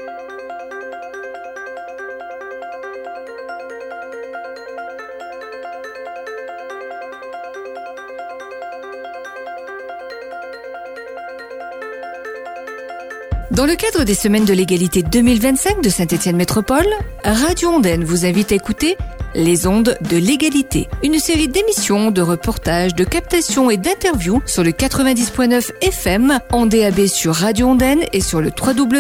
Dans le cadre des Semaines de l'égalité 2025 de Saint-Étienne Métropole, Radio Ondaine vous invite à écouter Les Ondes de l'égalité, une série d'émissions, de reportages, de captations et d'interviews sur le 90.9 FM, en DAB sur Radio Ondaine et sur le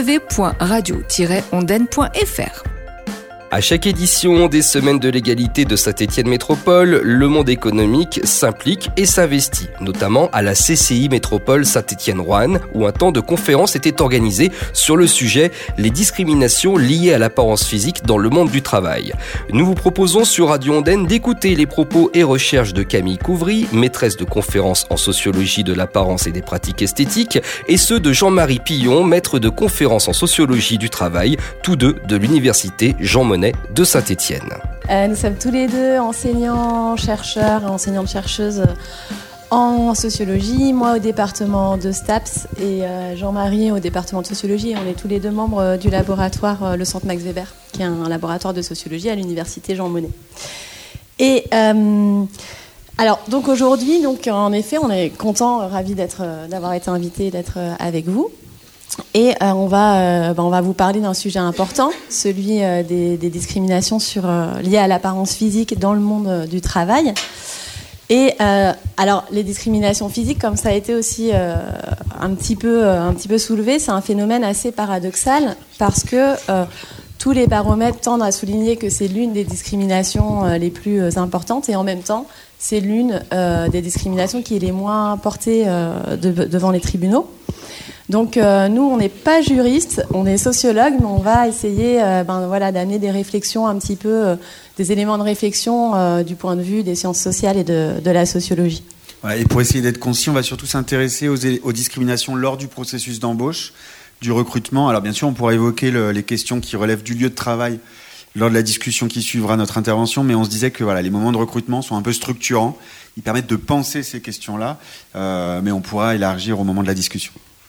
www.radio-ondaine.fr. À chaque édition des Semaines de l'égalité de Saint-Étienne Métropole, le monde économique s'implique et s'investit, notamment à la CCI Métropole Saint-Étienne-Roanne, où un temps de conférence était organisé sur le sujet « Les discriminations liées à l'apparence physique dans le monde du travail ». Nous vous proposons sur Radio Ondaine d'écouter les propos et recherches de Camille Couvry, maîtresse de conférences en sociologie de l'apparence et des pratiques esthétiques, et ceux de Jean-Marie Pillon, maître de conférences en sociologie du travail, tous deux de l'université Jean Monnet de Saint-Étienne. Nous sommes tous les deux enseignants-chercheurs et enseignantes-chercheuses en sociologie, moi au département de STAPS et Jean-Marie au département de sociologie. Et on est tous les deux membres du laboratoire le Centre Max Weber, qui est un laboratoire de sociologie à l'université Jean Monnet. Et alors, donc aujourd'hui, en effet, on est content, ravis d'avoir été invités, d'être avec vous. Et on va vous parler d'un sujet important, celui des discriminations liées à l'apparence physique dans le monde du travail. Et alors les discriminations physiques, comme ça a été aussi un petit peu soulevé, c'est un phénomène assez paradoxal parce que tous les baromètres tendent à souligner que c'est l'une des discriminations les plus importantes et en même temps c'est l'une des discriminations qui est les moins portées devant les tribunaux. Donc nous, on n'est pas juristes, on est sociologues, mais on va essayer d'amener des réflexions un petit peu, des éléments de réflexion du point de vue des sciences sociales et de la sociologie. Voilà, et pour essayer d'être concis, on va surtout s'intéresser aux discriminations lors du processus d'embauche, du recrutement. Alors bien sûr, on pourra évoquer les questions qui relèvent du lieu de travail lors de la discussion qui suivra notre intervention, mais on se disait que les moments de recrutement sont un peu structurants, ils permettent de penser ces questions-là, mais on pourra élargir au moment de la discussion.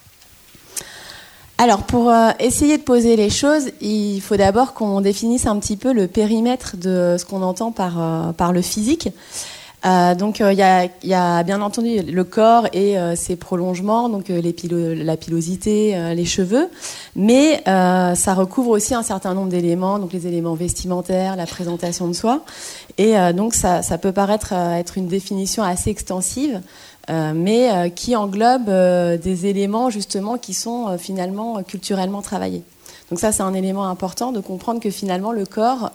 Alors, pour essayer de poser les choses, il faut d'abord qu'on définisse un petit peu le périmètre de ce qu'on entend par le physique. Donc, il y a bien entendu le corps et ses prolongements, donc la pilosité, les cheveux, mais ça recouvre aussi un certain nombre d'éléments, donc les éléments vestimentaires, la présentation de soi. Et donc, ça peut paraître être une définition assez extensive, mais qui englobe des éléments justement qui sont finalement culturellement travaillés. Donc ça, c'est un élément important de comprendre que finalement le corps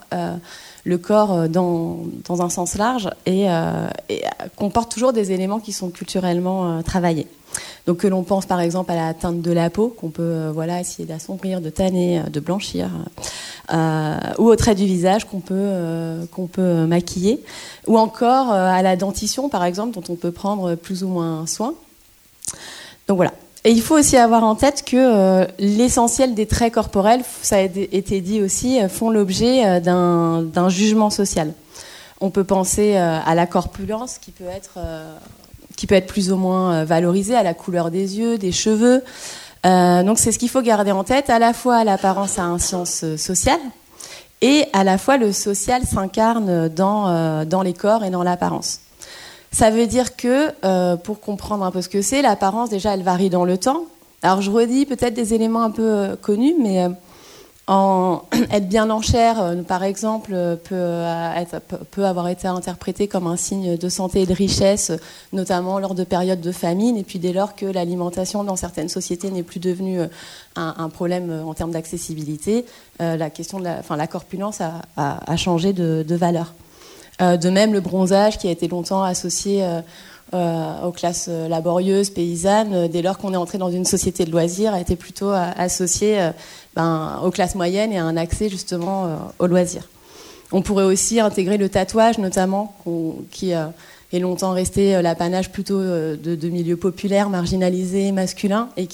dans un sens large comporte toujours des éléments qui sont culturellement travaillés. Donc que l'on pense par exemple à la teinte de la peau, qu'on peut essayer d'assombrir, de tanner, de blanchir, ou au trait du visage qu'on peut maquiller, ou encore à la dentition par exemple, dont on peut prendre plus ou moins soin. Donc voilà. Et il faut aussi avoir en tête que l'essentiel des traits corporels, ça a été dit aussi, font l'objet d'un jugement social. On peut penser à la corpulence qui peut être plus ou moins valorisée, à la couleur des yeux, des cheveux. Donc c'est ce qu'il faut garder en tête. À la fois l'apparence a un sens social et à la fois le social s'incarne dans les corps et dans l'apparence. Ça veut dire que, pour comprendre un peu ce que c'est, l'apparence, déjà, elle varie dans le temps. Alors, je redis peut-être des éléments un peu connus, mais être bien en chair, par exemple, peut avoir été interprété comme un signe de santé et de richesse, notamment lors de périodes de famine. Et puis, dès lors que l'alimentation dans certaines sociétés n'est plus devenue un problème en termes d'accessibilité, la question de la corpulence a changé de valeur. De même, le bronzage qui a été longtemps associé aux classes laborieuses, paysannes, dès lors qu'on est entré dans une société de loisirs, a été plutôt associé aux classes moyennes et à un accès justement aux loisirs. On pourrait aussi intégrer le tatouage, notamment, qui est longtemps resté l'apanage plutôt de milieux populaires, marginalisés, masculins, et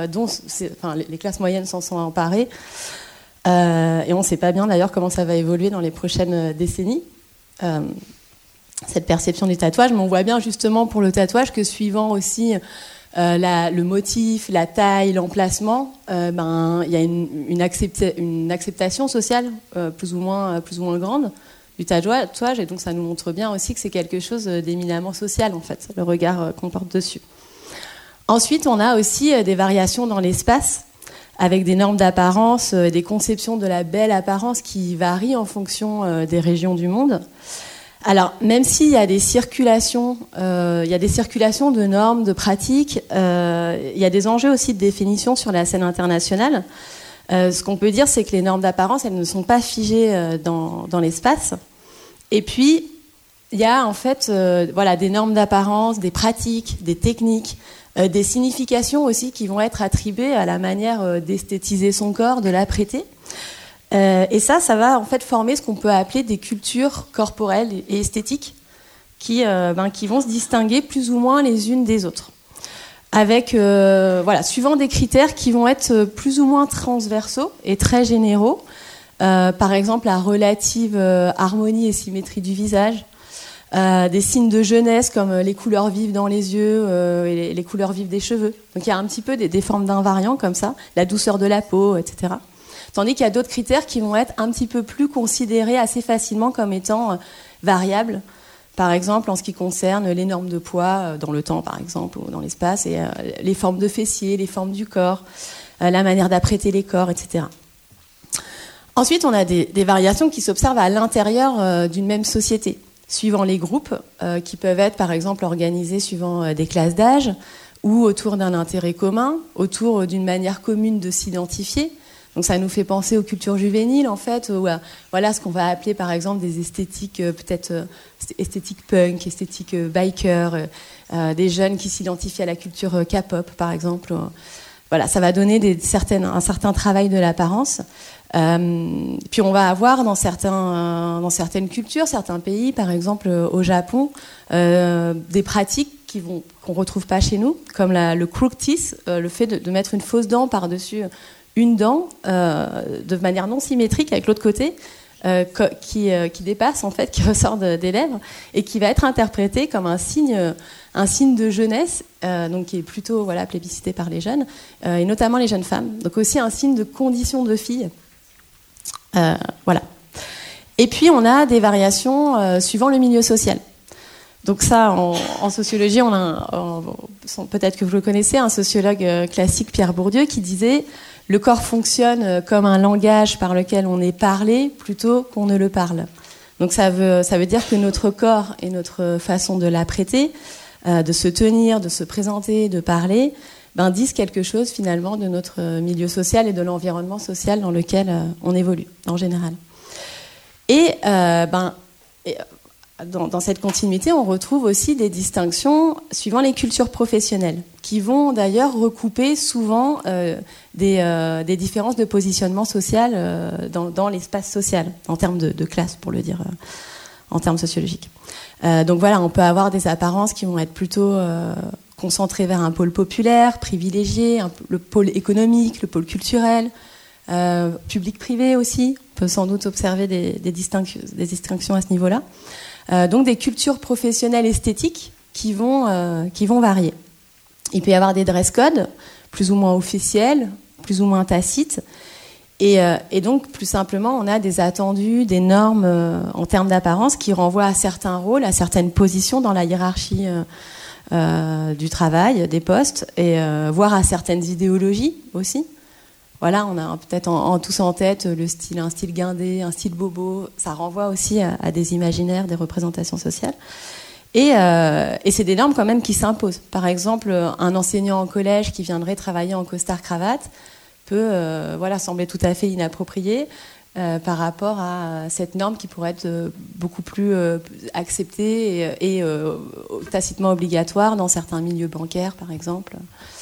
les classes moyennes s'en sont emparées. Et on ne sait pas bien d'ailleurs comment ça va évoluer dans les prochaines décennies. Cette perception du tatouage, mais on voit bien justement pour le tatouage que suivant aussi le motif, la taille, l'emplacement, il y a une acceptation sociale plus ou moins grande du tatouage, et donc ça nous montre bien aussi que c'est quelque chose d'éminemment social, en fait, le regard qu'on porte dessus. Ensuite, on a aussi des variations dans l'espace, avec des normes d'apparence, des conceptions de la belle apparence qui varient en fonction des régions du monde. Alors, même s'il y a des circulations, de normes, de pratiques, il y a des enjeux aussi de définition sur la scène internationale. Ce qu'on peut dire, c'est que les normes d'apparence, elles ne sont pas figées dans l'espace. Et puis, il y a en fait des normes d'apparence, des pratiques, des techniques, des significations aussi qui vont être attribuées à la manière d'esthétiser son corps, de l'apprêter. Et ça va en fait former ce qu'on peut appeler des cultures corporelles et esthétiques qui vont se distinguer plus ou moins les unes des autres. Avec, suivant des critères qui vont être plus ou moins transversaux et très généraux. Par exemple, la relative harmonie et symétrie du visage. Des signes de jeunesse comme les couleurs vives dans les yeux et les couleurs vives des cheveux. Donc il y a un petit peu des formes d'invariants comme ça, la douceur de la peau, etc. Tandis qu'il y a d'autres critères qui vont être un petit peu plus considérés assez facilement comme étant variables. Par exemple, en ce qui concerne les normes de poids dans le temps, par exemple, ou dans l'espace, et les formes de fessiers, les formes du corps, la manière d'apprêter les corps, etc. Ensuite, on a des variations qui s'observent à l'intérieur d'une même société, suivant les groupes, qui peuvent être, par exemple, organisés suivant des classes d'âge, ou autour d'un intérêt commun, autour d'une manière commune de s'identifier. Donc ça nous fait penser aux cultures juvéniles, en fait, ou à ce qu'on va appeler, par exemple, des esthétiques, peut-être esthétique punk, esthétique biker, des jeunes qui s'identifient à la culture K-pop, par exemple. Ça va donner un certain travail de l'apparence. Puis on va avoir dans certaines cultures, certains pays, par exemple au Japon, des pratiques qu'on retrouve pas chez nous, comme le crook teeth, le fait de mettre une fausse dent par-dessus une dent de manière non symétrique avec l'autre côté, qui dépasse en fait, qui ressort des lèvres et qui va être interprété comme un signe de jeunesse, donc qui est plutôt plébiscité par les jeunes et notamment les jeunes femmes. Donc aussi un signe de condition de fille. Et puis on a des variations suivant le milieu social. Donc ça, en sociologie, peut-être que vous le connaissez, un sociologue classique, Pierre Bourdieu, qui disait « Le corps fonctionne comme un langage par lequel on est parlé plutôt qu'on ne le parle ». Donc ça veut dire que notre corps et notre façon de l'apprêter, de se tenir, de se présenter, de parler, disent quelque chose finalement de notre milieu social et de l'environnement social dans lequel on évolue en général. Et dans cette continuité, on retrouve aussi des distinctions suivant les cultures professionnelles, qui vont d'ailleurs recouper souvent des différences de positionnement social dans l'espace social, en termes de classe, pour le dire en termes sociologiques. Donc on peut avoir des apparences qui vont être plutôt concentrées vers un pôle populaire, privilégié, le pôle économique, le pôle culturel, public-privé aussi. On peut sans doute observer des distinctions à ce niveau-là. Donc des cultures professionnelles esthétiques qui vont varier. Il peut y avoir des dress codes plus ou moins officiels, plus ou moins tacites, et donc plus simplement on a des attendus, des normes en termes d'apparence qui renvoient à certains rôles, à certaines positions dans la hiérarchie du travail, des postes, et voire à certaines idéologies aussi. On a peut-être tous en tête un style guindé, un style bobo. Ça renvoie aussi à des imaginaires, des représentations sociales. Et c'est des normes quand même qui s'imposent. Par exemple, un enseignant en collège qui viendrait travailler en costard-cravate peut sembler tout à fait inapproprié par rapport à cette norme qui pourrait être beaucoup plus acceptée et tacitement obligatoire dans certains milieux bancaires, par exemple.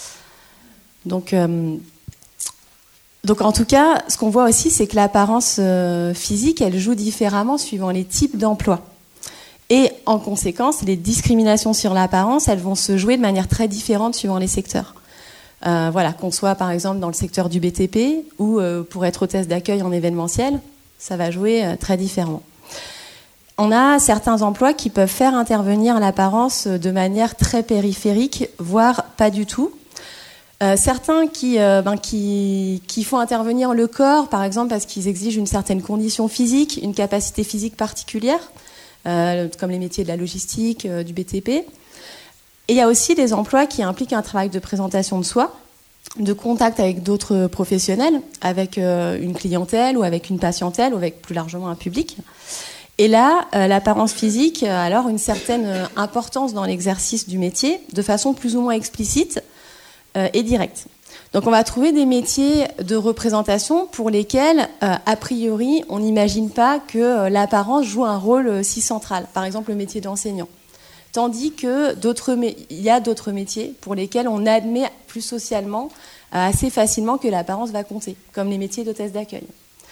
Donc en tout cas, ce qu'on voit aussi, c'est que l'apparence physique, elle joue différemment suivant les types d'emplois. Et en conséquence, les discriminations sur l'apparence, elles vont se jouer de manière très différente suivant les secteurs. Qu'on soit par exemple dans le secteur du BTP ou pour être hôtesse d'accueil en événementiel, ça va jouer très différemment. on a certains emplois qui peuvent faire intervenir l'apparence de manière très périphérique, voire pas du tout. Certains qui font intervenir le corps, par exemple, parce qu'ils exigent une certaine condition physique, une capacité physique particulière, comme les métiers de la logistique, du BTP. Et il y a aussi des emplois qui impliquent un travail de présentation de soi, de contact avec d'autres professionnels, avec une clientèle ou avec une patientèle ou avec plus largement un public. Et là, l'apparence physique a alors une certaine importance dans l'exercice du métier, de façon plus ou moins explicite et directe. Donc on va trouver des métiers de représentation pour lesquels, a priori, on n'imagine pas que l'apparence joue un rôle si central. Par exemple, le métier d'enseignant. Tandis que il y a d'autres métiers pour lesquels on admet plus socialement, assez facilement, que l'apparence va compter, comme les métiers d'hôtesse d'accueil.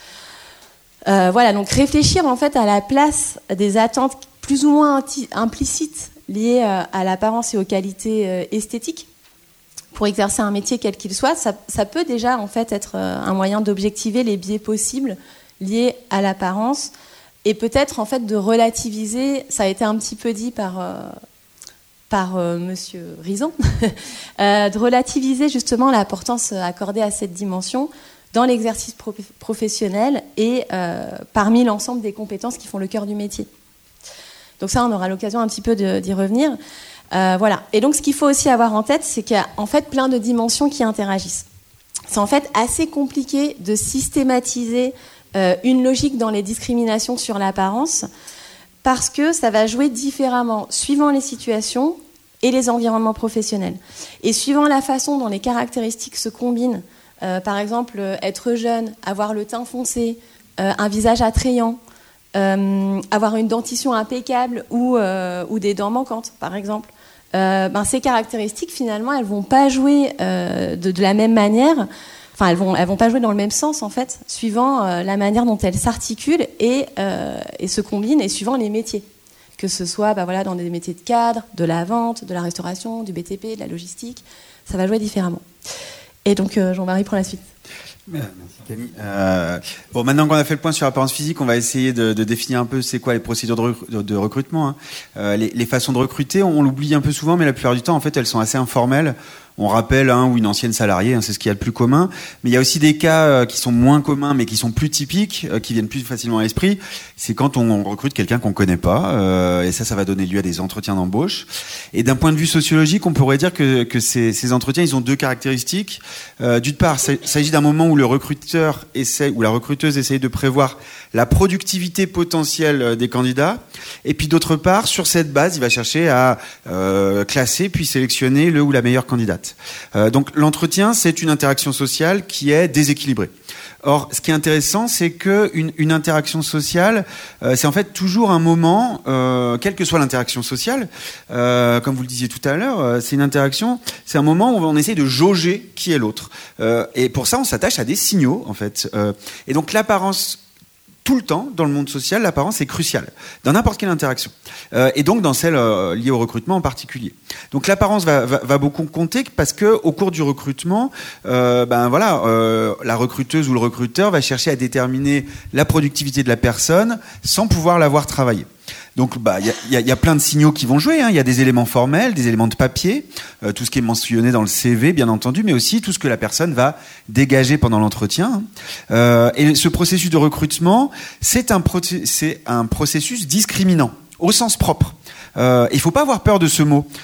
Voilà, donc réfléchir en fait à la place des attentes plus ou moins implicites liées à l'apparence et aux qualités esthétiques pour exercer un métier quel qu'il soit, ça peut déjà en fait être un moyen d'objectiver les biais possibles liés à l'apparence et peut-être en fait de relativiser, ça a été un petit peu dit par Monsieur Rizan, de relativiser justement l'importance accordée à cette dimension dans l'exercice professionnel et parmi l'ensemble des compétences qui font le cœur du métier. Donc ça, on aura l'occasion un petit peu d'y revenir. Voilà. Et donc, ce qu'il faut aussi avoir en tête, c'est qu'il y a en fait plein de dimensions qui interagissent. C'est en fait assez compliqué de systématiser une logique dans les discriminations sur l'apparence parce que ça va jouer différemment suivant les situations et les environnements professionnels. Et suivant la façon dont les caractéristiques se combinent, par exemple, être jeune, avoir le teint foncé, un visage attrayant, avoir une dentition impeccable ou des dents manquantes, par exemple. Ces caractéristiques, finalement, elles vont pas jouer de la même manière. Enfin, elles vont pas jouer dans le même sens, en fait, suivant la manière dont elles s'articulent et se combinent, et suivant les métiers. Que ce soit dans des métiers de cadre, de la vente, de la restauration, du BTP, de la logistique, ça va jouer différemment. Et donc, Jean-Marie prend la suite. Merci Camille. Maintenant qu'on a fait le point sur l'apparence physique, on va essayer de définir un peu c'est quoi les procédures de recrutement. Les façons de recruter, on l'oublie un peu souvent, mais la plupart du temps, en fait, elles sont assez informelles. On rappelle un ou une ancienne salariée, c'est ce qu'il y a le plus commun. Mais il y a aussi des cas qui sont moins communs, mais qui sont plus typiques, qui viennent plus facilement à l'esprit. C'est quand on recrute quelqu'un qu'on connaît pas, et ça va donner lieu à des entretiens d'embauche. Et d'un point de vue sociologique, on pourrait dire que ces entretiens, ils ont deux caractéristiques. D'une part, il s'agit d'un moment où le recruteur ou la recruteuse essaye de prévoir la productivité potentielle des candidats. Et puis d'autre part, sur cette base, il va chercher à classer puis sélectionner le ou la meilleure candidate. Donc l'entretien, c'est une interaction sociale qui est déséquilibrée. Or, ce qui est intéressant, c'est que une interaction sociale, c'est en fait toujours un moment, quelle que soit l'interaction sociale, comme vous le disiez tout à l'heure, c'est un moment où on essaie de jauger qui est l'autre. Et pour ça, on s'attache à des signaux, en fait. Et donc l'apparence, tout le temps, dans le monde social, l'apparence est cruciale, dans n'importe quelle interaction. Et donc dans celle liée au recrutement en particulier. Donc l'apparence va beaucoup compter parce que au cours du recrutement, la recruteuse ou le recruteur va chercher à déterminer la productivité de la personne sans pouvoir la voir travailler. Donc il y a plein de signaux qui vont jouer. Il y a des éléments formels, des éléments de papier, tout ce qui est mentionné dans le CV, bien entendu, mais aussi tout ce que la personne va dégager pendant l'entretien. Et ce processus de recrutement, c'est un processus discriminant au sens propre. Il faut pas avoir peur de ce mot,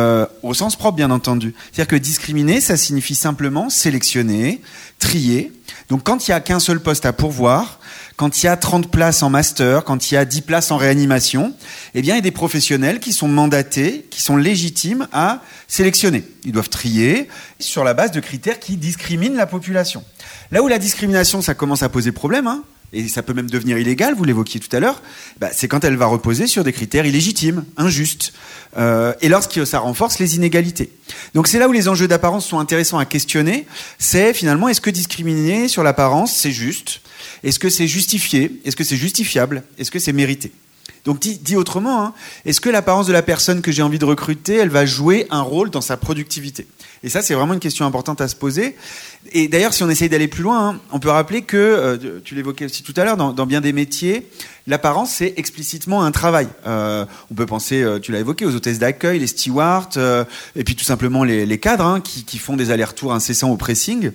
au sens propre, bien entendu. C'est-à-dire que discriminer, ça signifie simplement sélectionner, trier. Donc quand il y a qu'un seul poste à pourvoir, quand il y a 30 places en master, quand il y a 10 places en réanimation, eh bien, il y a des professionnels qui sont mandatés, qui sont légitimes à sélectionner. Ils doivent trier sur la base de critères qui discriminent la population. Là où la discrimination, ça commence à poser problème, et ça peut même devenir illégal, vous l'évoquiez tout à l'heure, c'est quand elle va reposer sur des critères illégitimes, injustes, et lorsque ça renforce les inégalités. Donc c'est là où les enjeux d'apparence sont intéressants à questionner, c'est finalement, est-ce que discriminer sur l'apparence, c'est juste ? Est-ce que c'est justifié ? Est-ce que c'est justifiable ? Est-ce que c'est mérité ? Donc dit autrement, hein, est-ce que l'apparence de la personne que j'ai envie de recruter, elle va jouer un rôle dans sa productivité ? Et ça, c'est vraiment une question importante à se poser. Et d'ailleurs, si on essaye d'aller plus loin, hein, on peut rappeler que, tu l'évoquais aussi tout à l'heure, dans bien des métiers, l'apparence, c'est explicitement un travail. On peut penser, tu l'as évoqué, aux hôtesses d'accueil, les stewards, et puis tout simplement les cadres, hein, qui font des allers-retours incessants au pressing.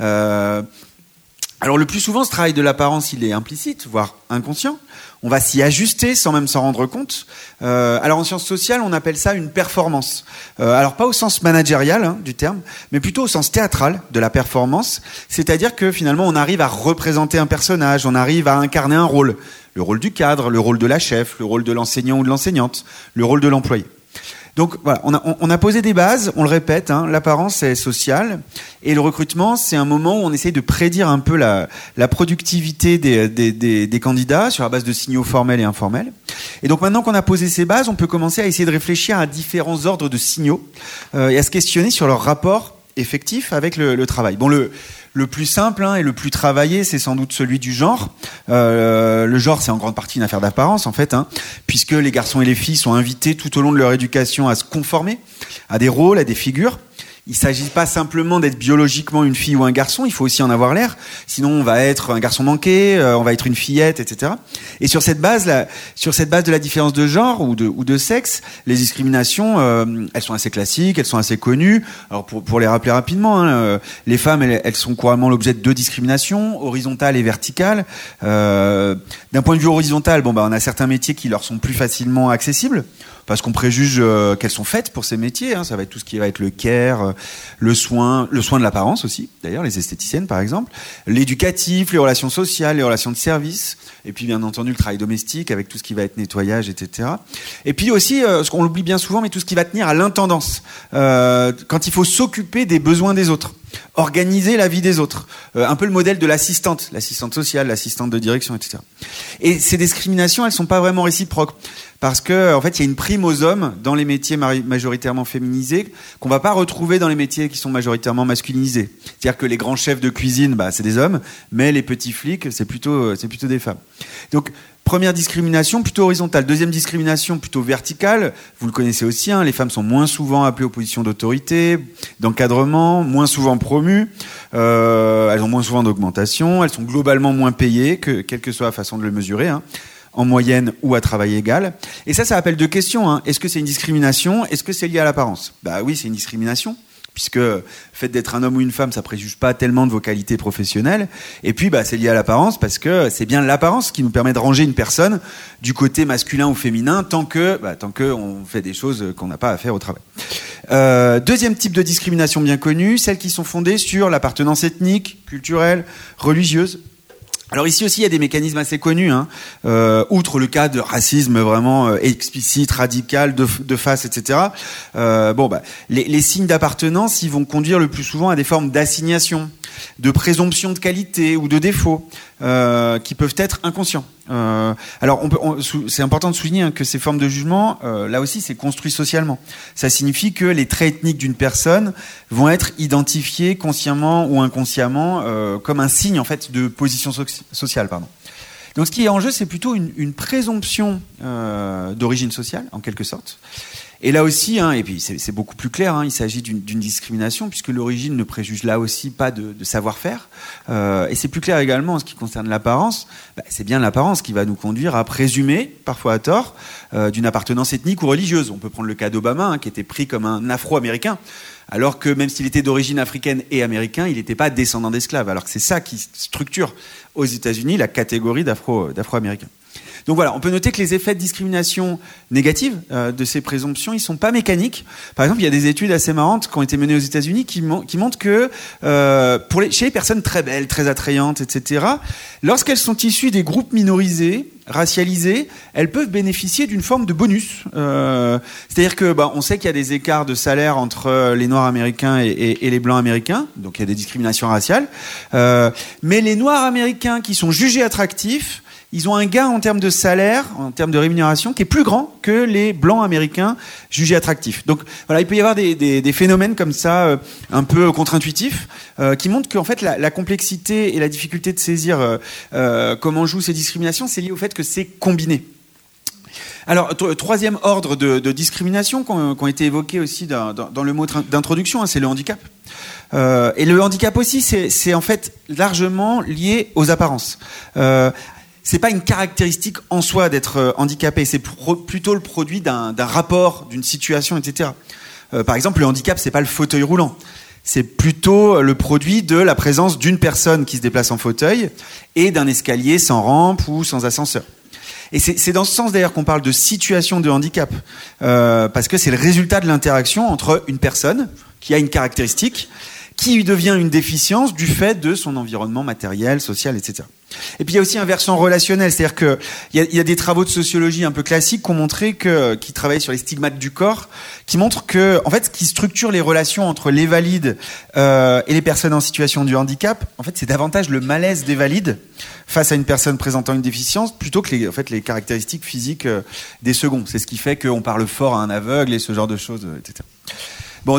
Alors le plus souvent, ce travail de l'apparence, il est implicite, voire inconscient. On va s'y ajuster sans même s'en rendre compte. Alors en sciences sociales, on appelle ça une performance. Alors pas au sens managérial, hein, du terme, mais plutôt au sens théâtral de la performance. C'est-à-dire que finalement, on arrive à représenter un personnage, on arrive à incarner un rôle. Le rôle du cadre, le rôle de la chef, le rôle de l'enseignant ou de l'enseignante, le rôle de l'employé. Donc voilà, on a posé des bases, on le répète, hein, l'apparence est sociale, et le recrutement, c'est un moment où on essaye de prédire un peu la productivité des candidats sur la base de signaux formels et informels. Et donc maintenant qu'on a posé ces bases, on peut commencer à essayer de réfléchir à différents ordres de signaux et à se questionner sur leur rapport effectif avec le travail. Bon, le plus simple, hein, et le plus travaillé, c'est sans doute celui du genre. Le genre, c'est en grande partie une affaire d'apparence, en fait, hein, puisque les garçons et les filles sont invités tout au long de leur éducation à se conformer à des rôles, à des figures. Il ne s'agit pas simplement d'être biologiquement une fille ou un garçon, il faut aussi en avoir l'air. Sinon, on va être un garçon manqué, on va être une fillette, etc. Et sur cette base de la différence de genre ou de sexe, les discriminations, elles sont assez classiques, elles sont assez connues. Alors pour les rappeler rapidement, hein, les femmes, elles sont couramment l'objet de deux discriminations, horizontales et verticales. D'un point de vue horizontal, on a certains métiers qui leur sont plus facilement accessibles, parce qu'on préjuge qu'elles sont faites pour ces métiers, hein. Ça va être tout ce qui va être le care, le soin de l'apparence aussi, d'ailleurs, les esthéticiennes par exemple, l'éducatif, les relations sociales, les relations de service, et puis bien entendu le travail domestique avec tout ce qui va être nettoyage, etc. Et puis aussi, ce qu'on oublie bien souvent, mais tout ce qui va tenir à l'intendance, quand il faut s'occuper des besoins des autres, organiser la vie des autres, un peu le modèle de l'assistante sociale, l'assistante de direction, etc. Et ces discriminations, elles sont pas vraiment réciproques, parce que en fait, il y a une prime aux hommes dans les métiers majoritairement féminisés qu'on va pas retrouver dans les métiers qui sont majoritairement masculinisés. C'est-à-dire que les grands chefs de cuisine, c'est des hommes, mais les petits flics, c'est plutôt des femmes. Donc première discrimination plutôt horizontale. Deuxième discrimination plutôt verticale. Vous le connaissez aussi, hein, les femmes sont moins souvent appelées aux positions d'autorité, d'encadrement, moins souvent promues. Elles ont moins souvent d'augmentation. Elles sont globalement moins payées, quelle que soit la façon de le mesurer, hein, en moyenne ou à travail égal. Et ça appelle deux questions, hein. Est-ce que c'est une discrimination ? Est-ce que c'est lié à l'apparence ? Oui, c'est une discrimination, puisque le fait d'être un homme ou une femme, ça préjuge pas tellement de vos qualités professionnelles. Et puis, c'est lié à l'apparence, parce que c'est bien l'apparence qui nous permet de ranger une personne du côté masculin ou féminin, tant que on fait des choses qu'on n'a pas à faire au travail. Deuxième type de discrimination bien connue, celles qui sont fondées sur l'appartenance ethnique, culturelle, religieuse. Alors ici aussi, il y a des mécanismes assez connus, hein. Outre le cas de racisme vraiment explicite, radical, de face, etc. Les signes d'appartenance, ils vont conduire le plus souvent à des formes d'assignation, de présomption de qualité ou de défaut, qui peuvent être inconscients. C'est important de souligner, hein, que ces formes de jugement, là aussi, c'est construit socialement. Ça signifie que les traits ethniques d'une personne vont être identifiés consciemment ou inconsciemment comme un signe en fait de position sociale. Donc, ce qui est en jeu, c'est plutôt une présomption d'origine sociale, en quelque sorte. Et là aussi, hein, et puis c'est beaucoup plus clair, hein, il s'agit d'une discrimination, puisque l'origine ne préjuge là aussi pas de savoir-faire. Et c'est plus clair également en ce qui concerne l'apparence. C'est bien l'apparence qui va nous conduire à présumer, parfois à tort, d'une appartenance ethnique ou religieuse. On peut prendre le cas d'Obama, hein, qui était pris comme un Afro-Américain, alors que même s'il était d'origine africaine et américain, il n'était pas descendant d'esclaves. Alors que c'est ça qui structure aux États-Unis la catégorie d'Afro-Américains. Donc voilà, on peut noter que les effets de discrimination négative de ces présomptions, ils sont pas mécaniques. Par exemple, il y a des études assez marrantes qui ont été menées aux États-Unis qui montrent que chez les personnes très belles, très attrayantes, etc., lorsqu'elles sont issues des groupes minorisés, racialisés, elles peuvent bénéficier d'une forme de bonus. C'est-à-dire que on sait qu'il y a des écarts de salaire entre les Noirs américains et les Blancs américains, donc il y a des discriminations raciales. Mais les Noirs américains qui sont jugés attractifs, ils ont un gain en termes de salaire, en termes de rémunération, qui est plus grand que les Blancs américains jugés attractifs. Donc voilà, il peut y avoir des phénomènes comme ça, un peu contre-intuitifs, qui montrent qu'en fait la complexité et la difficulté de saisir comment jouent ces discriminations, c'est lié au fait que c'est combiné. Alors, troisième ordre de discrimination qui ont été évoqués aussi dans le mot d'introduction, c'est le handicap. Et le handicap aussi, c'est en fait largement lié aux apparences. C'est pas une caractéristique en soi d'être handicapé, c'est plutôt le produit d'un rapport, d'une situation, etc. Par exemple, le handicap, c'est pas le fauteuil roulant. C'est plutôt le produit de la présence d'une personne qui se déplace en fauteuil et d'un escalier sans rampe ou sans ascenseur. Et c'est dans ce sens d'ailleurs qu'on parle de situation de handicap, parce que c'est le résultat de l'interaction entre une personne qui a une caractéristique qui lui devient une déficience du fait de son environnement matériel, social, etc. Et puis il y a aussi un versant relationnel, c'est-à-dire que il y a des travaux de sociologie un peu classiques qui ont montré qui travaillent sur les stigmates du corps, qui montrent que, en fait, ce qui structure les relations entre les valides et les personnes en situation de handicap, en fait, c'est davantage le malaise des valides face à une personne présentant une déficience plutôt que les caractéristiques physiques des seconds. C'est ce qui fait qu'on parle fort à un aveugle et ce genre de choses, etc. Bon.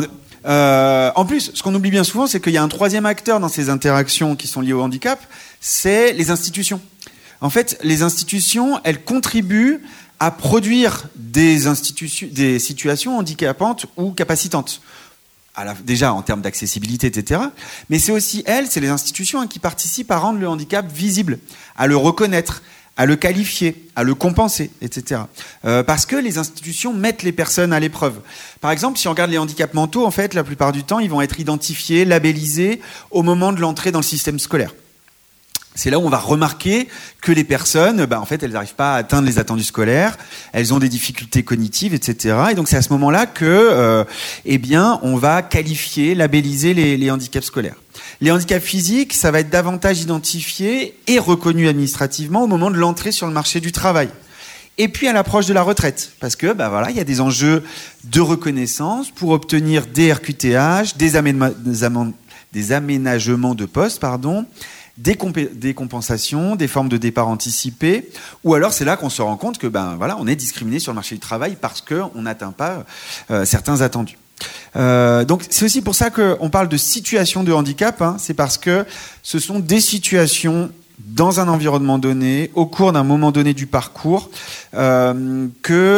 En plus, ce qu'on oublie bien souvent, c'est qu'il y a un troisième acteur dans ces interactions qui sont liées au handicap, c'est les institutions. En fait, les institutions, elles contribuent à produire des situations handicapantes ou capacitantes. Déjà en termes d'accessibilité, etc. Mais c'est aussi c'est les institutions qui participent à rendre le handicap visible, à le reconnaître, à le qualifier, à le compenser, etc. Parce que les institutions mettent les personnes à l'épreuve. Par exemple, si on regarde les handicaps mentaux, en fait, la plupart du temps, ils vont être identifiés, labellisés au moment de l'entrée dans le système scolaire. C'est là où on va remarquer que les personnes, en fait, elles n'arrivent pas à atteindre les attendus scolaires, elles ont des difficultés cognitives, etc. Et donc, c'est à ce moment-là que, on va qualifier, labelliser les handicaps scolaires. Les handicaps physiques, ça va être davantage identifié et reconnu administrativement au moment de l'entrée sur le marché du travail. Et puis à l'approche de la retraite, parce que il y a des enjeux de reconnaissance pour obtenir des RQTH, des aménagements de poste, des compensations, des formes de départ anticipé, ou alors c'est là qu'on se rend compte que on est discriminé sur le marché du travail parce qu'on n'atteint pas certains attendus. Donc c'est aussi pour ça qu'on parle de situation de handicap, c'est parce que ce sont des situations dans un environnement donné, au cours d'un moment donné du parcours, on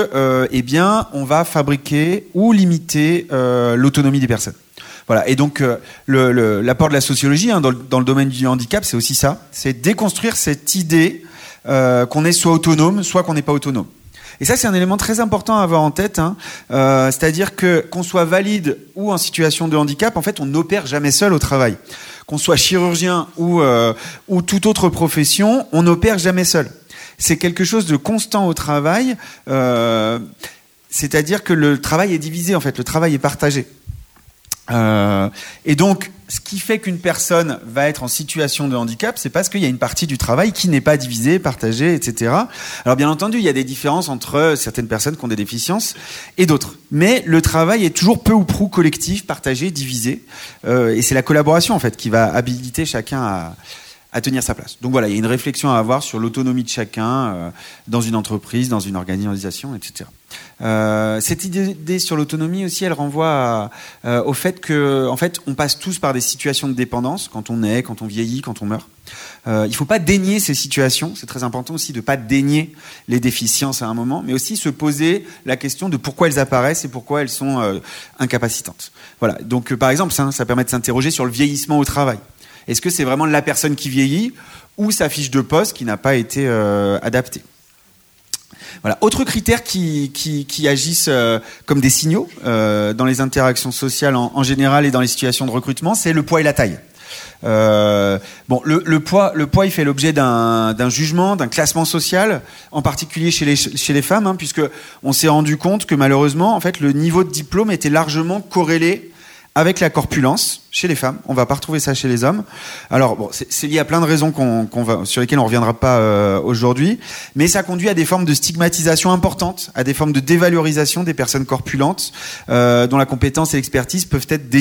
va fabriquer ou limiter l'autonomie des personnes. Voilà. Et donc l'apport de la sociologie dans le domaine du handicap, c'est aussi ça, c'est déconstruire cette idée qu'on est soit autonome, soit qu'on n'est pas autonome. Et ça, c'est un élément très important à avoir en tête, c'est-à-dire qu'on soit valide ou en situation de handicap, en fait, on n'opère jamais seul au travail. Qu'on soit chirurgien ou toute autre profession, on n'opère jamais seul. C'est quelque chose de constant au travail, c'est-à-dire que le travail est divisé, en fait, le travail est partagé. Et donc, ce qui fait qu'une personne va être en situation de handicap, c'est parce qu'il y a une partie du travail qui n'est pas divisée, partagée, etc. Alors bien entendu, il y a des différences entre certaines personnes qui ont des déficiences et d'autres. Mais le travail est toujours peu ou prou collectif, partagé, divisé. Et c'est la collaboration, en fait, qui va habiliter chacun à tenir sa place. Donc voilà, il y a une réflexion à avoir sur l'autonomie de chacun dans une entreprise, dans une organisation, etc. Cette idée sur l'autonomie aussi, elle renvoie au fait que, en fait, on passe tous par des situations de dépendance quand on naît, quand on vieillit, quand on meurt. Il faut pas dénier ces situations. C'est très important aussi de pas dénier les déficiences à un moment, mais aussi se poser la question de pourquoi elles apparaissent et pourquoi elles sont incapacitantes. Voilà. Donc, par exemple, ça permet de s'interroger sur le vieillissement au travail. Est-ce que c'est vraiment la personne qui vieillit ou sa fiche de poste qui n'a pas été adaptée ? Voilà. Autre critère qui agissent comme des signaux dans les interactions sociales en général et dans les situations de recrutement, c'est le poids et la taille. Le poids, il fait l'objet d'un jugement, d'un classement social, en particulier chez les femmes, puisque on s'est rendu compte que malheureusement, en fait, le niveau de diplôme était largement corrélé avec la corpulence chez les femmes. On va pas retrouver ça chez les hommes. Alors c'est lié à plein de raisons sur lesquelles on reviendra pas aujourd'hui, mais ça conduit à des formes de stigmatisation importantes, à des formes de dévalorisation des personnes corpulentes dont la compétence et l'expertise peuvent être déniées.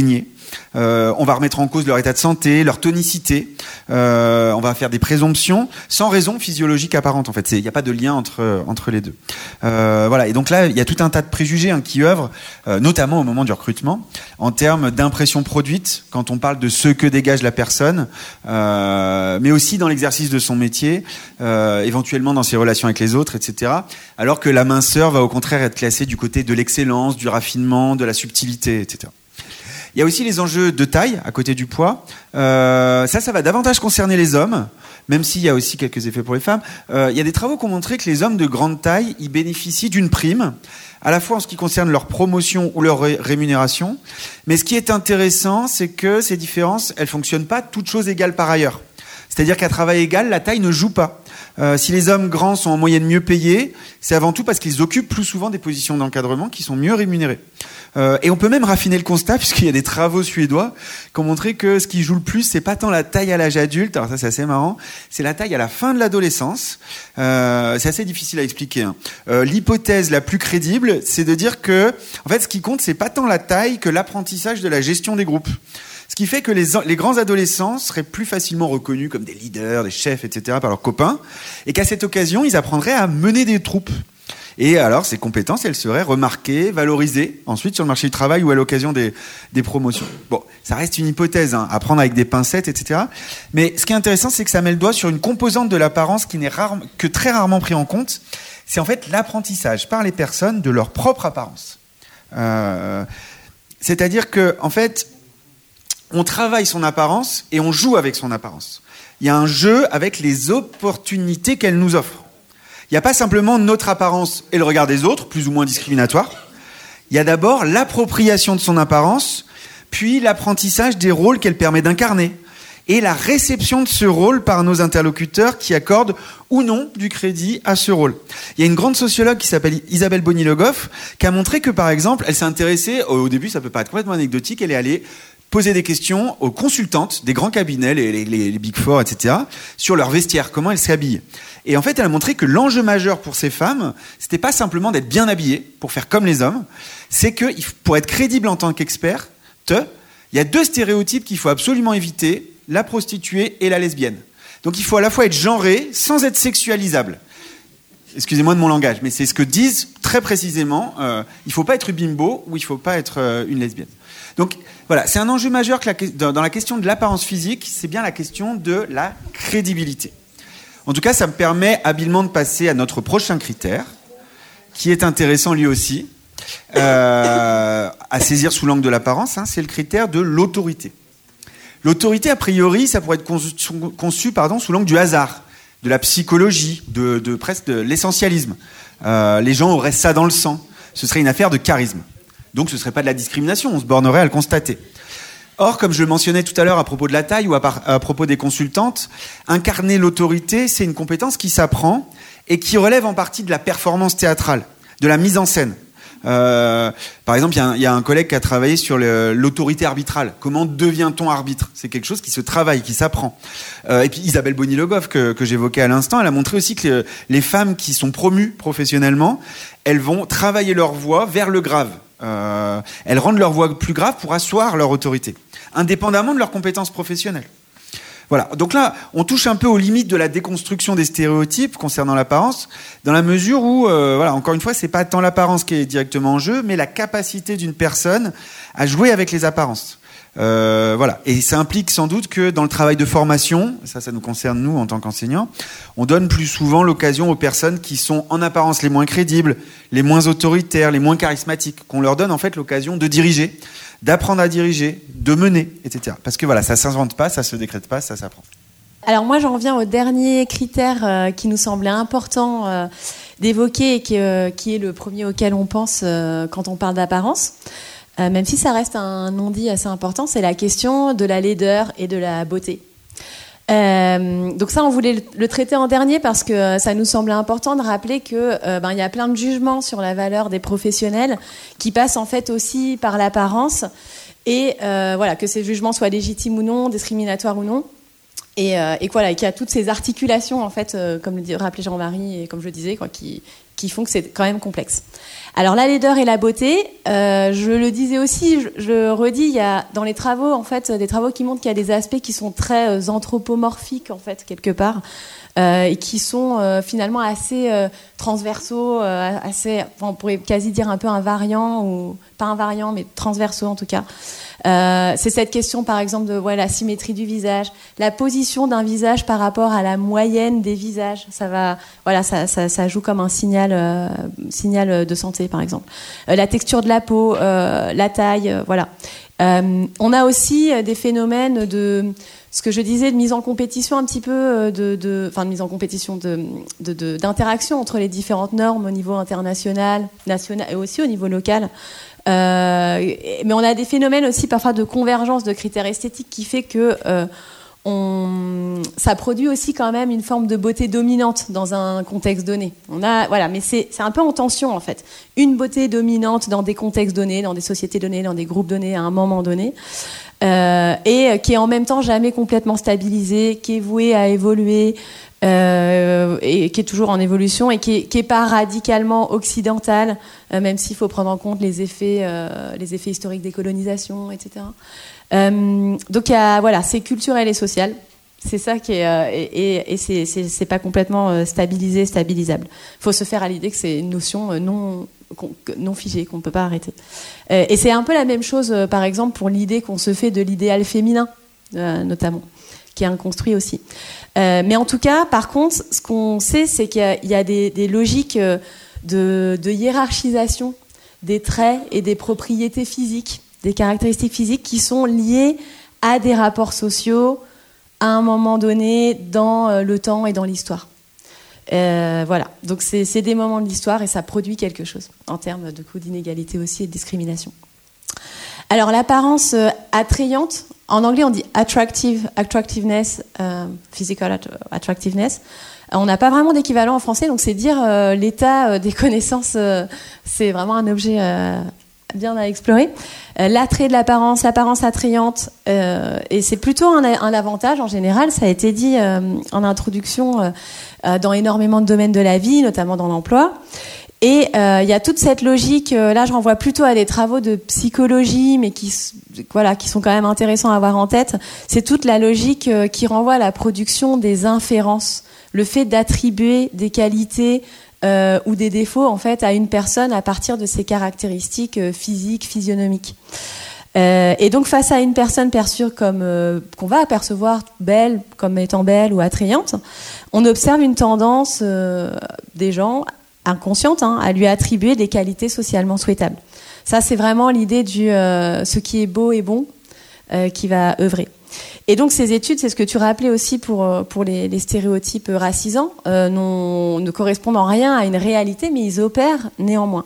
On va remettre en cause leur état de santé, leur tonicité. On va faire des présomptions sans raison physiologique apparente. En fait, il n'y a pas de lien entre les deux. Voilà. Et donc là, il y a tout un tas de préjugés qui œuvrent, notamment au moment du recrutement, en termes d'impression produite, quand on parle de ce que dégage la personne, mais aussi dans l'exercice de son métier, éventuellement dans ses relations avec les autres, etc. Alors que la minceur va au contraire être classée du côté de l'excellence, du raffinement, de la subtilité, etc. Il y a aussi les enjeux de taille à côté du poids. Ça va davantage concerner les hommes, même s'il y a aussi quelques effets pour les femmes. Il y a des travaux qui ont montré que les hommes de grande taille y bénéficient d'une prime, à la fois en ce qui concerne leur promotion ou leur rémunération. Mais ce qui est intéressant, c'est que ces différences, elles fonctionnent pas toutes choses égales par ailleurs. C'est-à-dire qu'à travail égal, la taille ne joue pas. Si les hommes grands sont en moyenne mieux payés, c'est avant tout parce qu'ils occupent plus souvent des positions d'encadrement qui sont mieux rémunérées. Et on peut même raffiner le constat, puisqu'il y a des travaux suédois qui ont montré que ce qui joue le plus, c'est pas tant la taille à l'âge adulte, alors ça c'est assez marrant, c'est la taille à la fin de l'adolescence. C'est assez difficile à expliquer. L'hypothèse la plus crédible, c'est de dire que, en fait, ce qui compte, c'est pas tant la taille que l'apprentissage de la gestion des groupes. Ce qui fait que les grands adolescents seraient plus facilement reconnus comme des leaders, des chefs, etc. par leurs copains, et qu'à cette occasion, ils apprendraient à mener des troupes. Et alors, ces compétences, elles seraient remarquées, valorisées, ensuite sur le marché du travail ou à l'occasion des promotions. Bon, ça reste une hypothèse, à prendre avec des pincettes, etc. Mais ce qui est intéressant, c'est que ça met le doigt sur une composante de l'apparence qui n'est que très rarement prise en compte. C'est en fait l'apprentissage par les personnes de leur propre apparence. C'est-à-dire que, en fait, on travaille son apparence et on joue avec son apparence. Il y a un jeu avec les opportunités qu'elle nous offre. Il n'y a pas simplement notre apparence et le regard des autres, plus ou moins discriminatoire. Il y a d'abord l'appropriation de son apparence, puis l'apprentissage des rôles qu'elle permet d'incarner, et la réception de ce rôle par nos interlocuteurs qui accordent ou non du crédit à ce rôle. Il y a une grande sociologue qui s'appelle Isabelle Bonny-Le Goff qui a montré que, par exemple, elle s'est intéressée, au début ça peut paraître complètement anecdotique, elle est allée poser des questions aux consultantes des grands cabinets, les Big Four, etc., sur leur vestiaire, comment elles s'habillent. Et en fait, elle a montré que l'enjeu majeur pour ces femmes, c'était pas simplement d'être bien habillées pour faire comme les hommes, c'est que pour être crédible en tant qu'experte, il y a deux stéréotypes qu'il faut absolument éviter, la prostituée et la lesbienne. Donc il faut à la fois être genré sans être sexualisable. Excusez-moi de mon langage, mais c'est ce que disent très précisément. Il ne faut pas être bimbo ou il ne faut pas être une lesbienne. Donc voilà, c'est un enjeu majeur dans la question de l'apparence physique, c'est bien la question de la crédibilité. En tout cas, ça me permet habilement de passer à notre prochain critère, qui est intéressant lui aussi, à saisir sous l'angle de l'apparence, c'est le critère de l'autorité. L'autorité, a priori, ça pourrait être conçu sous l'angle du hasard, de la psychologie, presque de l'essentialisme. Les gens auraient ça dans le sang. Ce serait une affaire de charisme. Donc ce ne serait pas de la discrimination, on se bornerait à le constater. Or, comme je le mentionnais tout à l'heure à propos de la taille ou à propos des consultantes, incarner l'autorité, c'est une compétence qui s'apprend et qui relève en partie de la performance théâtrale, de la mise en scène. Par exemple, il y a un collègue qui a travaillé sur l'autorité arbitrale. Comment devient-on arbitre ? C'est quelque chose qui se travaille, qui s'apprend. Et puis Isabelle Bonny-Le Goff, que j'évoquais à l'instant, elle a montré aussi que les femmes qui sont promues professionnellement, elles vont travailler leur voix vers le grave. Elles rendent leur voix plus grave pour asseoir leur autorité, indépendamment de leurs compétences professionnelles. Voilà. Donc là, on touche un peu aux limites de la déconstruction des stéréotypes concernant l'apparence, dans la mesure où, encore une fois, c'est pas tant l'apparence qui est directement en jeu, mais la capacité d'une personne à jouer avec les apparences. Et ça implique sans doute que dans le travail de formation, ça nous concerne nous en tant qu'enseignants, on donne plus souvent l'occasion aux personnes qui sont en apparence les moins crédibles, les moins autoritaires, les moins charismatiques, qu'on leur donne en fait l'occasion de diriger, d'apprendre à diriger, de mener, etc. Parce que ça s'invente pas, ça se décrète pas, ça s'apprend. Alors moi j'en reviens au dernier critère qui nous semblait important d'évoquer et qui est le premier auquel on pense quand on parle d'apparence. Même si ça reste un non-dit assez important, c'est la question de la laideur et de la beauté. Donc ça, on voulait le traiter en dernier parce que ça nous semblait important de rappeler que y a plein de jugements sur la valeur des professionnels qui passent en fait aussi par l'apparence et que ces jugements soient légitimes ou non, discriminatoires ou non. et voilà, et qui a toutes ces articulations en fait, comme le rappelait Jean-Marie et comme je le disais, quoi, qui font que c'est quand même complexe. Alors la laideur et la beauté, je le disais aussi, je redis, il y a dans les travaux en fait des travaux qui montrent qu'il y a des aspects qui sont très anthropomorphiques en fait quelque part. Et qui sont finalement assez transversaux, assez, on pourrait quasi dire un peu invariants, ou pas invariants, mais transversaux en tout cas. C'est cette question, par exemple, de la symétrie du visage, la position d'un visage par rapport à la moyenne des visages. Ça joue comme un signal de santé, par exemple. La texture de la peau, la taille, voilà. On a aussi des phénomènes de ce que je disais de mise en compétition un petit peu de mise en compétition d'interaction entre les différentes normes au niveau international, national et aussi au niveau local. Mais on a des phénomènes aussi parfois de convergence de critères esthétiques qui fait que ça produit aussi quand même une forme de beauté dominante dans un contexte donné. Mais c'est un peu en tension en fait. Une beauté dominante dans des contextes donnés, dans des sociétés données, dans des groupes donnés à un moment donné, et qui est en même temps jamais complètement stabilisée, qui est vouée à évoluer, et qui est toujours en évolution et qui est pas radicalement occidentale, même s'il faut prendre en compte les effets historiques des colonisations, etc. Donc c'est culturel et social. C'est ça qui est et c'est pas complètement stabilisable. Il faut se faire à l'idée que c'est une notion non figée, qu'on ne peut pas arrêter. Et c'est un peu la même chose, par exemple, pour l'idée qu'on se fait de l'idéal féminin, notamment, qui est inconstruit aussi. Mais en tout cas, par contre, ce qu'on sait, c'est qu'il y a des logiques de hiérarchisation des traits et des propriétés physiques, des caractéristiques physiques qui sont liées à des rapports sociaux à un moment donné dans le temps et dans l'histoire. Donc c'est des moments de l'histoire et ça produit quelque chose en termes de coût d'inégalité aussi et de discrimination. Alors l'apparence attrayante, en anglais on dit attractiveness, physical attractiveness. On n'a pas vraiment d'équivalent en français, donc c'est dire l'état des connaissances, c'est vraiment un objet bien à explorer. L'attrait de l'apparence attrayante, et c'est plutôt un avantage en général, ça a été dit en introduction dans énormément de domaines de la vie, notamment dans l'emploi. Et il y a toute cette logique, là je renvoie plutôt à des travaux de psychologie, mais qui sont quand même intéressants à avoir en tête. C'est toute la logique qui renvoie à la production des inférences, le fait d'attribuer des qualités ou des défauts en fait à une personne à partir de ses caractéristiques physiques, physionomiques. Et donc face à une personne perçue comme qu'on va apercevoir belle, comme étant belle ou attrayante, on observe une tendance des gens inconsciente à lui attribuer des qualités socialement souhaitables. Ça, c'est vraiment l'idée du ce qui est beau et bon qui va œuvrer. Et donc ces études, c'est ce que tu rappelais aussi pour les stéréotypes racisants, ne correspondent en rien à une réalité, mais ils opèrent néanmoins.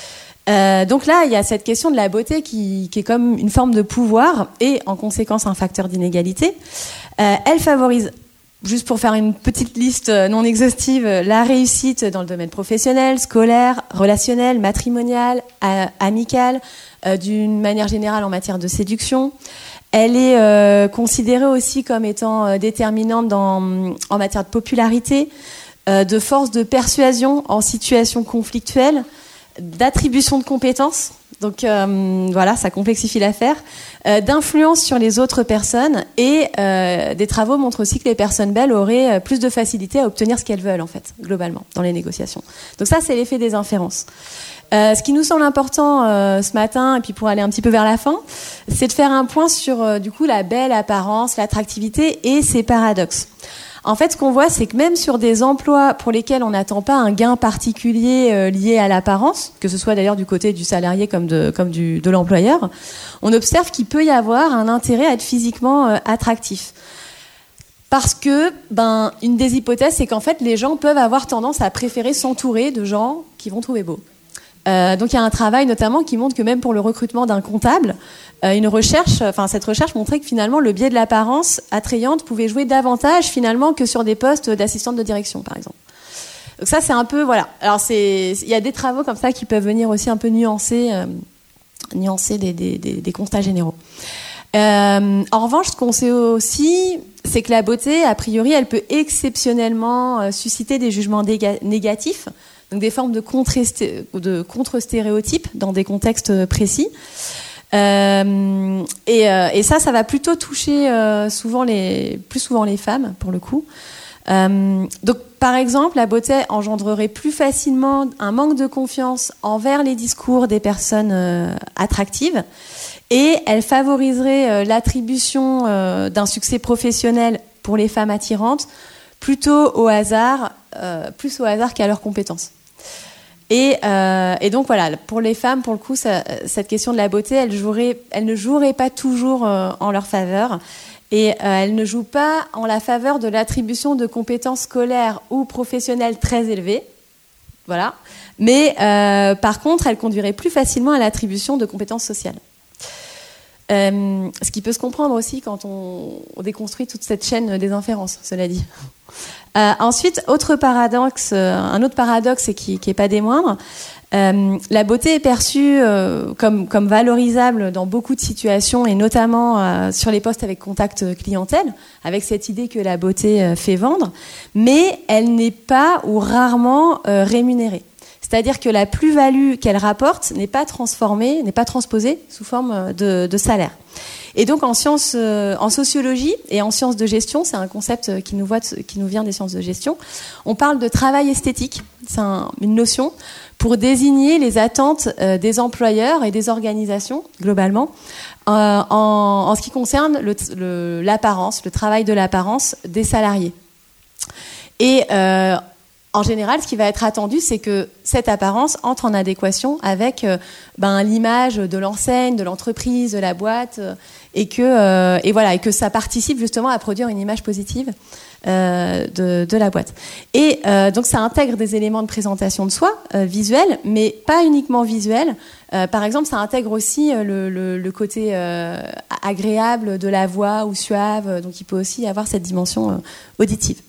Donc là, il y a cette question de la beauté qui est comme une forme de pouvoir et en conséquence un facteur d'inégalité. Elle favorise, juste pour faire une petite liste non exhaustive, la réussite dans le domaine professionnel, scolaire, relationnel, matrimonial, amical, d'une manière générale en matière de séduction. Elle est considérée aussi comme étant déterminante en matière de popularité, de force de persuasion en situation conflictuelle, d'attribution de compétences. Donc ça complexifie l'affaire, d'influence sur les autres personnes et des travaux montrent aussi que les personnes belles auraient plus de facilité à obtenir ce qu'elles veulent en fait, globalement, dans les négociations. Donc ça, c'est l'effet des inférences. Ce qui nous semble important ce matin, et puis pour aller un petit peu vers la fin, c'est de faire un point sur du coup la belle apparence, l'attractivité et ses paradoxes. En fait, ce qu'on voit, c'est que même sur des emplois pour lesquels on n'attend pas un gain particulier lié à l'apparence, que ce soit d'ailleurs du côté du salarié comme de l'employeur, on observe qu'il peut y avoir un intérêt à être physiquement attractif. Parce que, une des hypothèses, c'est qu'en fait, les gens peuvent avoir tendance à préférer s'entourer de gens qu'ils vont trouver beaux. Donc il y a un travail notamment qui montre que même pour le recrutement d'un comptable, cette recherche montrait que finalement le biais de l'apparence attrayante pouvait jouer davantage finalement que sur des postes d'assistante de direction par exemple. Donc ça c'est un peu Alors il y a des travaux comme ça qui peuvent venir aussi un peu nuancer des constats généraux. En revanche, ce qu'on sait aussi, c'est que la beauté, a priori, elle peut exceptionnellement susciter des jugements négatifs, donc des formes de contre-stéréotypes dans des contextes précis. Et ça va plutôt toucher plus souvent les femmes, pour le coup. Donc, par exemple, la beauté engendrerait plus facilement un manque de confiance envers les discours des personnes attractives, et elle favoriserait l'attribution d'un succès professionnel pour les femmes attirantes plutôt au hasard, plus au hasard qu'à leurs compétences. Et donc voilà, pour les femmes, pour le coup, cette question de la beauté, elle ne jouerait pas toujours en leur faveur. Et elle ne joue pas en la faveur de l'attribution de compétences scolaires ou professionnelles très élevées. Voilà. Mais par contre, elle conduirait plus facilement à l'attribution de compétences sociales. Ce qui peut se comprendre aussi quand on déconstruit toute cette chaîne des inférences, cela dit. Ensuite, un autre paradoxe et qui est pas des moindres, la beauté est perçue comme valorisable dans beaucoup de situations, et notamment sur les postes avec contact clientèle, avec cette idée que la beauté fait vendre, mais elle n'est pas ou rarement rémunérée. C'est-à-dire que la plus-value qu'elle rapporte n'est pas transposée sous forme de salaire. Et donc en sociologie et en sciences de gestion, c'est un concept qui nous vient des sciences de gestion, on parle de travail esthétique, c'est une notion pour désigner les attentes des employeurs et des organisations, globalement, en ce qui concerne l'apparence, le travail de l'apparence des salariés. Et en général, ce qui va être attendu, c'est que cette apparence entre en adéquation avec l'image de l'enseigne, de l'entreprise, de la boîte, et que ça participe justement à produire une image positive de la boîte. Et donc ça intègre des éléments de présentation de soi, visuels, mais pas uniquement visuels. Par exemple, ça intègre aussi le côté agréable de la voix ou suave, donc il peut aussi avoir cette dimension auditive.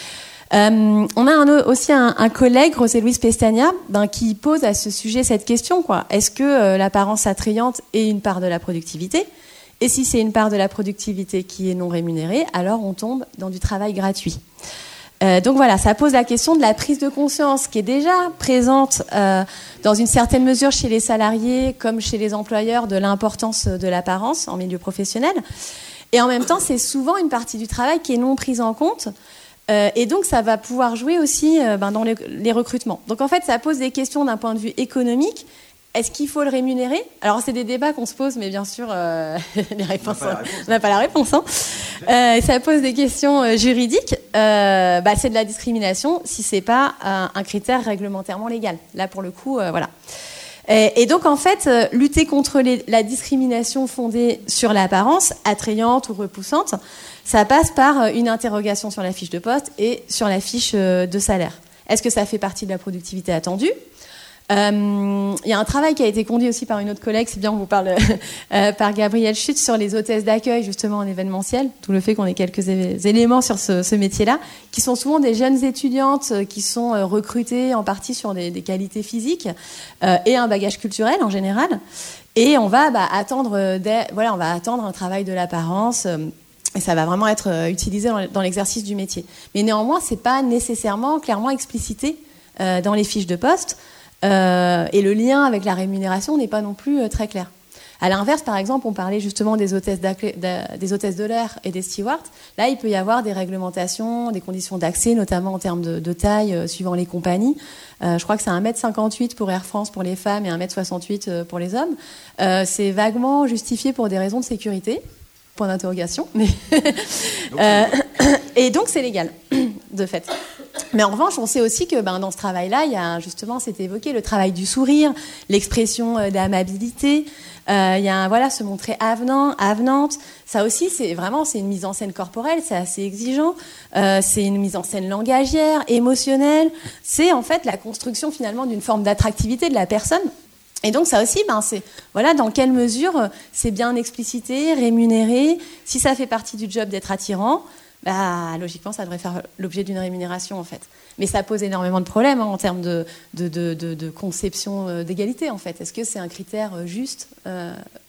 On a aussi un collègue, José Luis Pestaña, qui pose à ce sujet cette question, quoi. Est-ce que l'apparence attrayante est une part de la productivité ? Et si c'est une part de la productivité qui est non rémunérée, alors on tombe dans du travail gratuit. Donc voilà, ça pose la question de la prise de conscience qui est déjà présente dans une certaine mesure chez les salariés comme chez les employeurs de l'importance de l'apparence en milieu professionnel. Et en même temps, c'est souvent une partie du travail qui est non prise en compte. Et donc, ça va pouvoir jouer aussi dans les recrutements. Donc, en fait, ça pose des questions d'un point de vue économique. Est-ce qu'il faut le rémunérer ? Alors, c'est des débats qu'on se pose, mais bien sûr, on n'a pas la réponse. Ça pose des questions juridiques. C'est de la discrimination si c'est pas un critère réglementairement légal. Là, pour le coup, voilà. Et donc, en fait, lutter contre la discrimination fondée sur l'apparence, attrayante ou repoussante, ça passe par une interrogation sur la fiche de poste et sur la fiche de salaire. Est-ce que ça fait partie de la productivité attendue ? Il y a un travail qui a été conduit aussi par une autre collègue, c'est bien, on vous parle par Gabrielle Schutz, sur les hôtesses d'accueil justement en événementiel, tout le fait qu'on ait quelques éléments sur ce métier-là, qui sont souvent des jeunes étudiantes qui sont recrutées en partie sur des qualités physiques et un bagage culturel en général, et on va attendre un travail de l'apparence. Et ça va vraiment être utilisé dans l'exercice du métier. Mais néanmoins, c'est pas nécessairement clairement explicité dans les fiches de poste. Et le lien avec la rémunération n'est pas non plus très clair. À l'inverse, par exemple, on parlait justement des hôtesses de l'air et des stewards. Là, il peut y avoir des réglementations, des conditions d'accès, notamment en termes de taille, suivant les compagnies. Je crois que c'est 1m58 pour Air France pour les femmes et 1m68 pour les hommes. C'est vaguement justifié pour des raisons de sécurité. Point d'interrogation. Mais et donc, c'est légal, de fait. Mais en revanche, on sait aussi que dans ce travail-là, il y a justement, c'était évoqué, le travail du sourire, l'expression d'amabilité. Il y a se montrer avenante. Ça aussi, c'est une mise en scène corporelle, c'est assez exigeant. C'est une mise en scène langagière, émotionnelle. C'est en fait la construction finalement d'une forme d'attractivité de la personne. Et donc ça aussi, c'est dans quelle mesure c'est bien explicité, rémunéré. Si ça fait partie du job d'être attirant, logiquement ça devrait faire l'objet d'une rémunération en fait. Mais ça pose énormément de problèmes en termes de conception d'égalité en fait. Est-ce que c'est un critère juste ?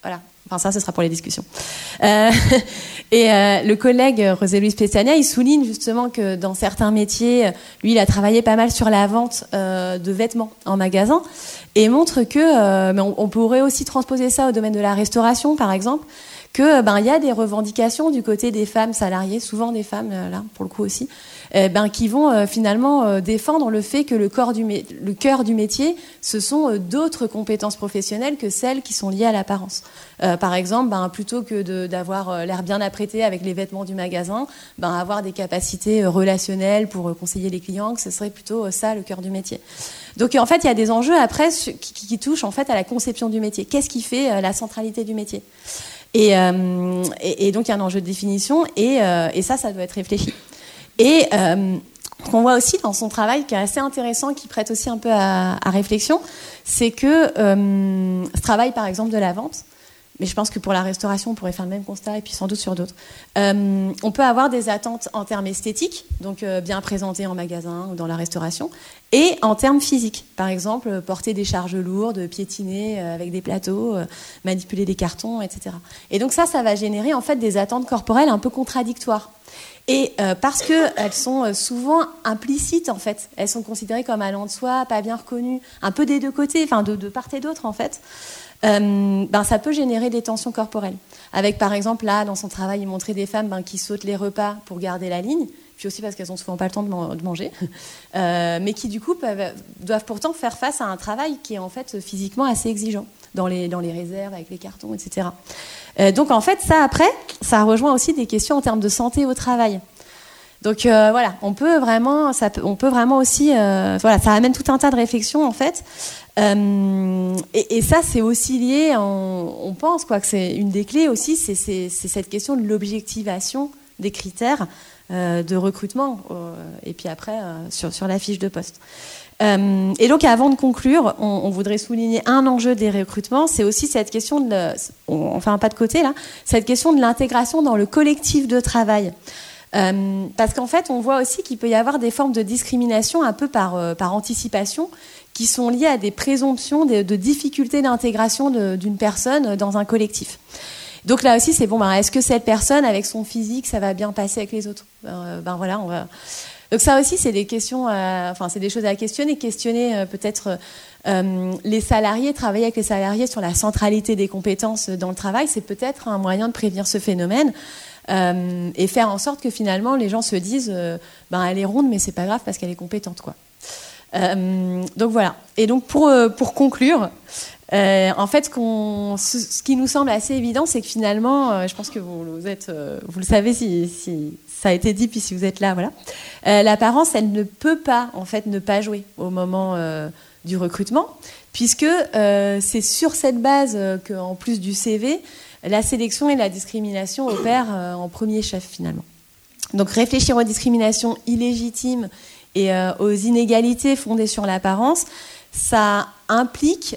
Enfin, ça, ce sera pour les discussions. Le collègue José-Luis Pestania, il souligne justement que dans certains métiers, lui, il a travaillé pas mal sur la vente de vêtements en magasin et montre que, mais on pourrait aussi transposer ça au domaine de la restauration, par exemple, que il y a des revendications du côté des femmes salariées, souvent des femmes là pour le coup aussi, qui vont finalement défendre le fait que le cœur du métier, ce sont d'autres compétences professionnelles que celles qui sont liées à l'apparence. Par exemple, plutôt que d'avoir l'air bien apprêté avec les vêtements du magasin, avoir des capacités relationnelles pour conseiller les clients, que ce serait plutôt ça le cœur du métier. Donc en fait, il y a des enjeux après qui touchent en fait à la conception du métier. Qu'est-ce qui fait la centralité du métier ? Et donc il y a un enjeu de définition et ça doit être réfléchi. Et ce qu'on voit aussi dans son travail qui est assez intéressant, qui prête aussi un peu à réflexion, c'est que ce travail par exemple de la vente, mais je pense que pour la restauration on pourrait faire le même constat et puis sans doute sur d'autres, on peut avoir des attentes en termes esthétiques, donc bien présentées en magasin ou dans la restauration, et en termes physiques, par exemple porter des charges lourdes, piétiner avec des plateaux, manipuler des cartons, etc. Et donc ça va générer en fait des attentes corporelles un peu contradictoires. Et parce qu'elles sont souvent implicites en fait, elles sont considérées comme allant de soi, pas bien reconnues, un peu des deux côtés, enfin de part et d'autre en fait. Ça peut générer des tensions corporelles. Avec par exemple là dans son travail, il montrait des femmes qui sautent les repas pour garder la ligne, puis aussi parce qu'elles ont souvent pas le temps de manger, mais qui du coup doivent pourtant faire face à un travail qui est en fait physiquement assez exigeant dans les réserves avec les cartons, etc. Donc en fait ça rejoint aussi des questions en termes de santé au travail. Donc voilà, on peut vraiment aussi, ça amène tout un tas de réflexions en fait. Et ça c'est aussi lié, on pense que c'est une des clés aussi, c'est cette question de l'objectivation des critères de recrutement et puis après sur la fiche de poste. Et donc avant de conclure, on voudrait souligner un enjeu des recrutements, c'est aussi cette question on fait un pas de côté là, cette question de l'intégration dans le collectif de travail. Parce qu'en fait, on voit aussi qu'il peut y avoir des formes de discrimination un peu par anticipation qui sont liées à des présomptions de difficultés d'intégration d'une personne dans un collectif. Donc là aussi, c'est est-ce que cette personne, avec son physique, ça va bien passer avec les autres ? Voilà, on va... Donc ça aussi, c'est des questions, c'est des choses à questionner peut-être les salariés, travailler avec les salariés sur la centralité des compétences dans le travail, c'est peut-être un moyen de prévenir ce phénomène. Et faire en sorte que finalement les gens se disent elle est ronde mais c'est pas grave parce qu'elle est compétente quoi. Donc voilà. Et donc pour conclure, en fait ce qui nous semble assez évident, c'est que finalement je pense que vous le savez si ça a été dit puis si vous êtes là, voilà, l'apparence elle ne peut pas en fait ne pas jouer au moment du recrutement, puisque c'est sur cette base qu'en plus du CV, la sélection et la discrimination opèrent en premier chef finalement. Donc réfléchir aux discriminations illégitimes et aux inégalités fondées sur l'apparence, ça implique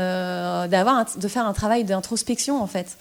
de faire un travail d'introspection en fait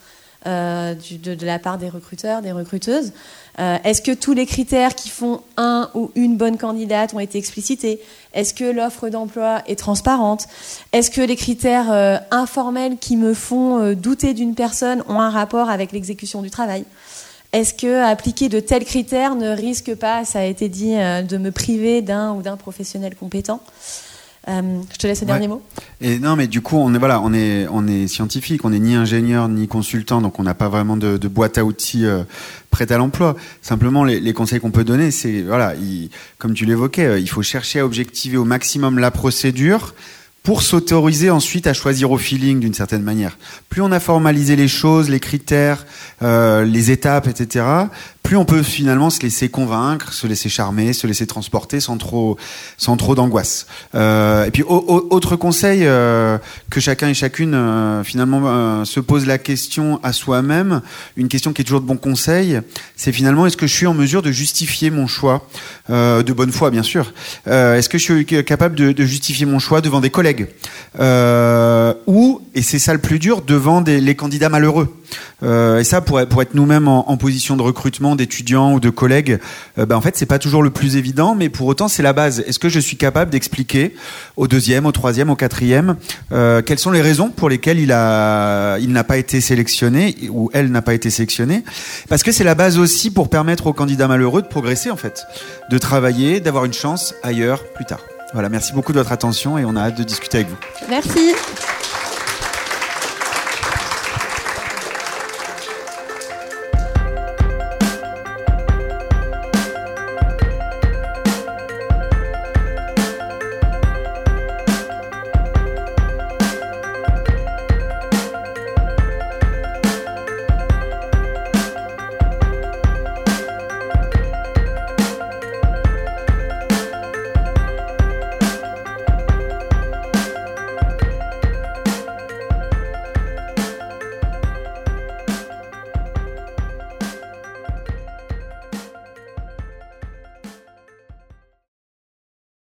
de la part des recruteurs, des recruteuses. Est-ce que tous les critères qui font un ou une bonne candidate ont été explicités ? Est-ce que l'offre d'emploi est transparente ? Est-ce que les critères informels qui me font douter d'une personne ont un rapport avec l'exécution du travail ? Est-ce que appliquer de tels critères ne risque pas, ça a été dit, de me priver d'un ou d'un professionnel compétent ? Je te laisse le dernier mot. Et non, mais du coup, on est scientifique, on n'est ni ingénieur ni consultant, donc on n'a pas vraiment de boîte à outils prête à l'emploi. Simplement, les conseils qu'on peut donner, c'est comme tu l'évoquais, il faut chercher à objectiver au maximum la procédure pour s'autoriser ensuite à choisir au feeling d'une certaine manière. Plus on a formalisé les choses, les critères, les étapes, etc., plus on peut finalement se laisser convaincre, se laisser charmer, se laisser transporter sans trop d'angoisse. Et puis autre conseil, que chacun et chacune finalement se pose la question à soi-même, une question qui est toujours de bon conseil, c'est finalement est-ce que je suis en mesure de justifier mon choix de bonne foi bien sûr. Est-ce que je suis capable de justifier mon choix devant des collègues ou, et c'est ça le plus dur, devant les candidats malheureux. Et ça, pour être nous-mêmes en position de recrutement d'étudiants ou de collègues, en fait, c'est pas toujours le plus évident, mais pour autant, c'est la base. Est-ce que je suis capable d'expliquer au deuxième, au troisième, au quatrième, quelles sont les raisons pour lesquelles il n'a pas été sélectionné ou elle n'a pas été sélectionnée? Parce que c'est la base aussi pour permettre aux candidats malheureux de progresser, en fait, de travailler, d'avoir une chance ailleurs plus tard. Voilà, merci beaucoup de votre attention et on a hâte de discuter avec vous. Merci.